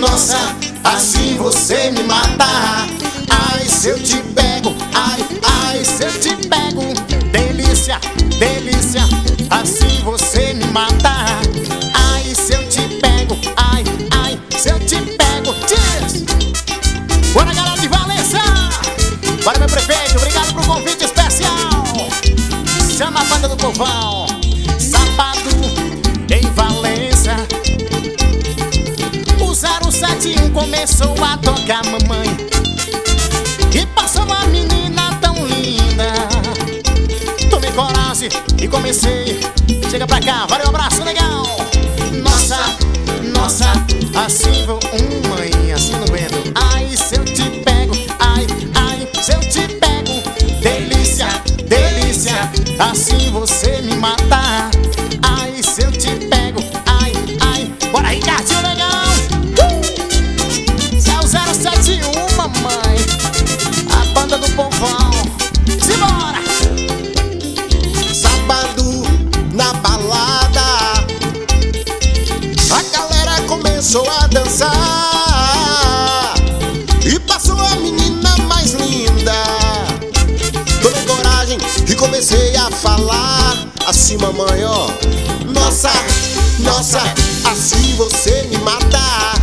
nossa, assim você me mata. Ai, se eu te pego, ai, ai, se eu te pego. Delícia, delícia, assim você me mata. Ai, se eu te pego, ai, ai, se eu te pego. Diz! Bora, galera de Valença! Bora, meu prefeito, obrigado pro convite especial. Chama a banda do povão. Sábado em Valença, o 071 começou a tocar, mamãe, e passou uma menina tão linda. Tomei coragem e comecei. Chega pra cá, valeu, abraço, legal. Nossa, nossa, assim vou, mãe, assim no vento. Ai, se eu te pego, ai, ai, se eu te pego. Delícia, delícia, assim você me mata. Ai, se eu te pego, ai, ai. Bora, Ricardinho, legal. Esse é o 071, mamãe, a banda do povão. Simbora! Sábado na balada, a galera começou a dançar e passou a menina mais linda. Tomei coragem e comecei a falar assim, mamãe, ó. Nossa, nossa, assim você me mata.